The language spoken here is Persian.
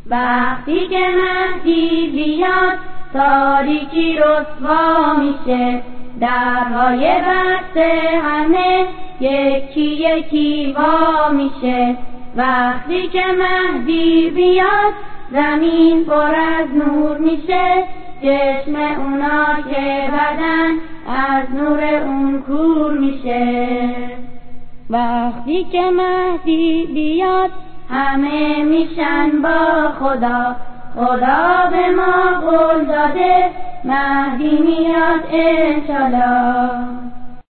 وقتی که مهدی بیاد تاریکی رسوا میشه، درهای بسته همه یکی یکی وا میشه. وقتی که مهدی بیاد زمین پر از نور میشه، چشم اونا که بدن از نور اون کور میشه. وقتی که مهدی بیاد همه میشن با خدا، خدا به ما قول داده مهدی میاد انشالله.